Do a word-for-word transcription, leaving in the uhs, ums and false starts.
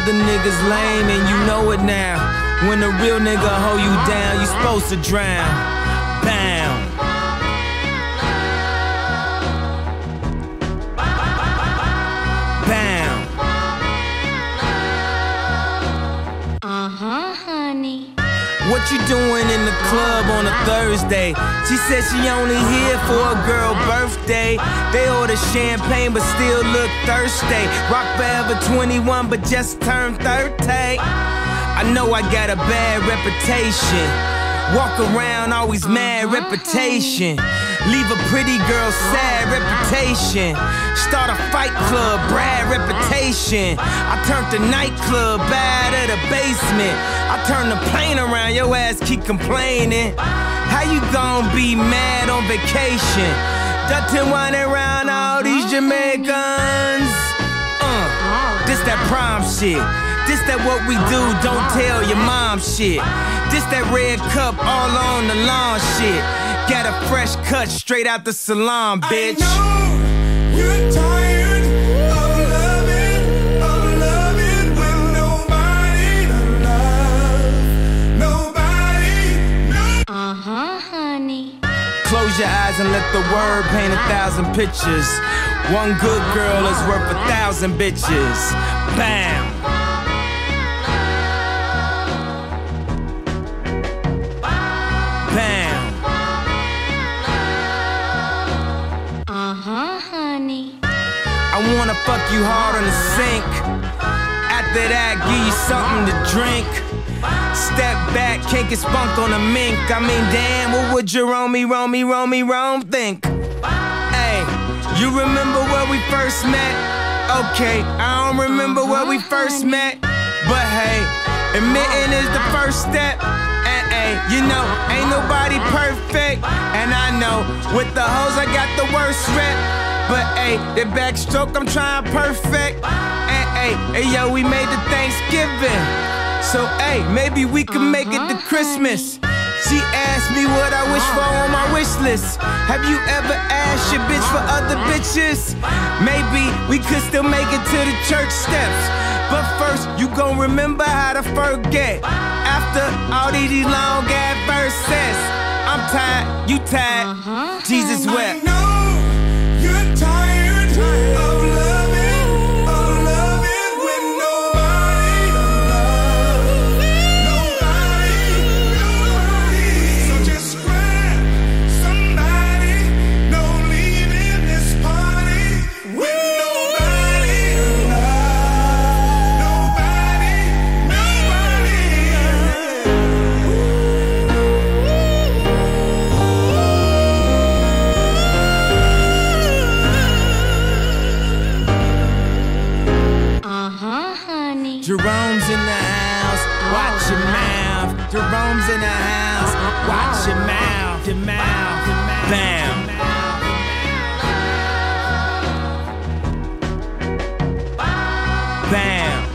other niggas lame and you know it now. When a real nigga hold you down, you supposed to drown. Bam. Bam. Uh-huh, honey. What you doing in the club on a Thursday? She said she only here for a girl birthday. They order champagne but still look thirsty. Rock forever twenty-one but just turned thirty. I know I got a bad reputation. Walk around always mad reputation. Leave a pretty girl sad reputation. Start a fight club, Brad reputation. I turned the nightclub bad at the basement. I turned the plane around, your ass keep complaining. How you gon' be mad on vacation? Dutton whining around all these Jamaicans. Uh, this that prom shit. This that what we do, don't tell your mom shit. This that red cup all on the lawn shit. Got a fresh cut straight out the salon, bitch. I know you're tired of loving, of loving with nobody to love. Nobody, no. Uh-huh, honey. Close your eyes and let the word paint a thousand pictures. One good girl is worth a thousand bitches. Bam. Bam. Uh-huh, honey. I wanna fuck you hard on the sink. After that, give you something to drink. Step back, can't get spunk on a mink. I mean, damn, what would Jerome, Romey, Romey, Rome think? Hey, you remember where we first met? Okay, I don't remember where we first met. But hey, admitting is the first step. And hey, you know, ain't nobody perfect. And I know, with the hoes I got the worst rep. But hey, the backstroke I'm trying perfect. And hey, hey yo, we made the Thanksgiving. So hey, maybe we can make it to Christmas. She asked me what I wish for on my wish list. Have you ever asked your bitch for other bitches? Maybe we could still make it to the church steps. But first, you gon' remember how to forget. After all these long ass verses, I'm tired, you tired, Uh-huh. Jesus I wept. know you're tired of loving, of loving with nobody to love. Nobody, nobody. So just grab somebody, don't leave in this party with nobody to love. Nobody, nobody. Uh-huh, honey. Jerome's in the house, watch your mouth. Jerome's in the house, watch your mouth, your mouth, your mouth. Bam. Bam.